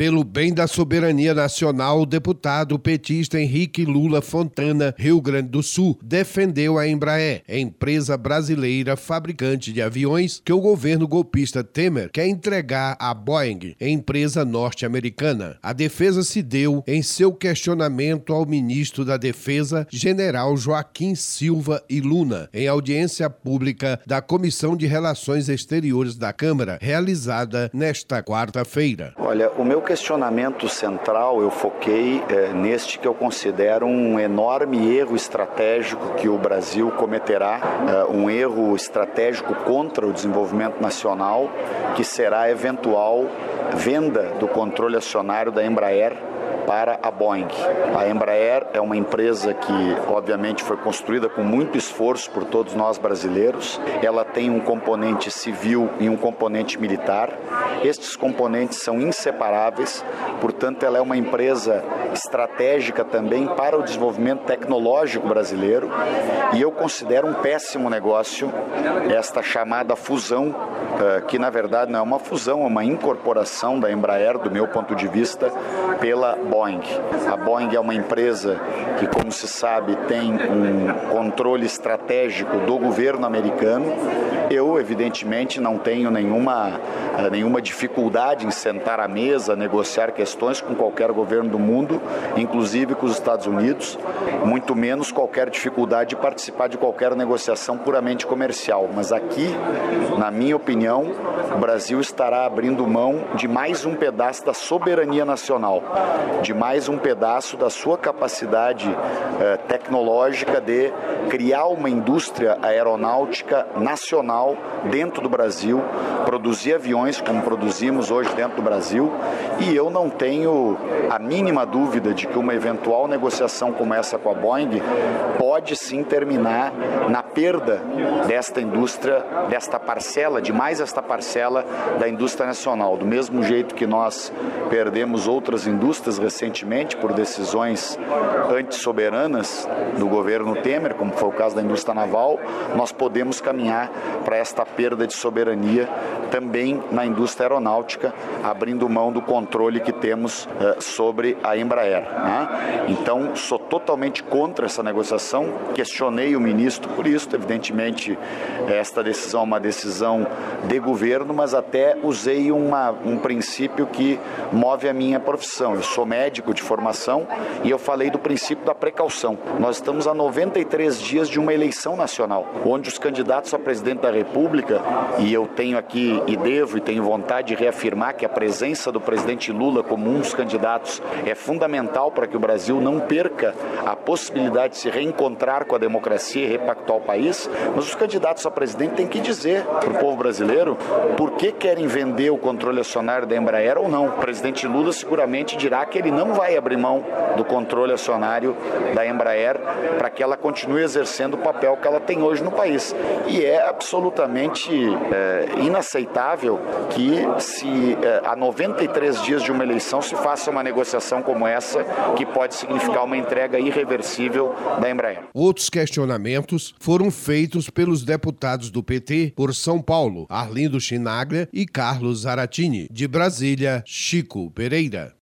Pelo bem da soberania nacional, o deputado petista Henrique Lula Fontana, Rio Grande do Sul, defendeu a Embraer, empresa brasileira fabricante de aviões que o governo golpista Temer quer entregar à Boeing, empresa norte-americana. A defesa se deu em seu questionamento ao ministro da Defesa, general Joaquim Silva e Luna, em audiência pública da Comissão de Relações Exteriores da Câmara, realizada nesta quarta-feira. Olha, o meu questionamento central eu foquei neste que eu considero um enorme erro estratégico que o Brasil cometerá, um erro estratégico contra o desenvolvimento nacional, que será a eventual venda do controle acionário da Embraer para a Boeing. A Embraer é uma empresa que, obviamente, foi construída com muito esforço por todos nós brasileiros. Ela tem um componente civil e um componente militar. Estes componentes são inseparáveis, portanto, ela é uma empresa estratégica também para o desenvolvimento tecnológico brasileiro, e eu considero um péssimo negócio esta chamada fusão, que na verdade não é uma fusão, é uma incorporação da Embraer, do meu ponto de vista, pela Boeing. A Boeing é uma empresa que, como se sabe, tem um controle estratégico do governo americano. Eu, evidentemente, não tenho nenhuma dificuldade em sentar à mesa, negociar questões com qualquer governo do mundo, inclusive com os Estados Unidos, muito menos qualquer dificuldade de participar de qualquer negociação puramente comercial. Mas aqui, na minha opinião, o Brasil estará abrindo mão de mais um pedaço da soberania nacional, de mais um pedaço da sua capacidade tecnológica de criar uma indústria aeronáutica nacional dentro do Brasil, produzir aviões como produzimos hoje dentro do Brasil, e eu não tenho a mínima dúvida de que uma eventual negociação como essa com a Boeing pode sim terminar na perda desta indústria, desta parcela, de mais esta parcela da indústria nacional. Do mesmo jeito que nós perdemos outras indústrias recentemente por decisões antissoberanas do governo Temer, como foi o caso da indústria naval, nós podemos caminhar para esta perda de soberania também na indústria aeronáutica, abrindo mão do controle que temos sobre a Embraer, né? Então, sou totalmente contra essa negociação, questionei o ministro por isso, evidentemente esta decisão é uma decisão de governo, mas até usei um princípio que move a minha profissão. Eu sou médico de formação e eu falei do princípio da precaução. Nós estamos a 93 dias de uma eleição nacional, onde os candidatos a presidente da República, e eu tenho aqui e devo e tenho vontade de reafirmar que a presença do presidente Lula como um dos candidatos é fundamental para que o Brasil não perca a possibilidade de se reencontrar com a democracia e repactuar o país, mas os candidatos a presidente têm que dizer para o povo brasileiro por que querem vender o controle acionário da Embraer ou não. O presidente Lula seguramente dirá que ele não vai abrir mão do controle acionário da Embraer para que ela continue exercendo o papel que ela tem hoje no país. E é absolutamente inaceitável que há 93 dias de uma eleição se faça uma negociação como essa, que pode significar uma entrega irreversível da Embraer. Outros questionamentos foram feitos pelos deputados do PT por São Paulo, Arlindo Chinaglia e Carlos Zaratini. De Brasília, Chico Pereira.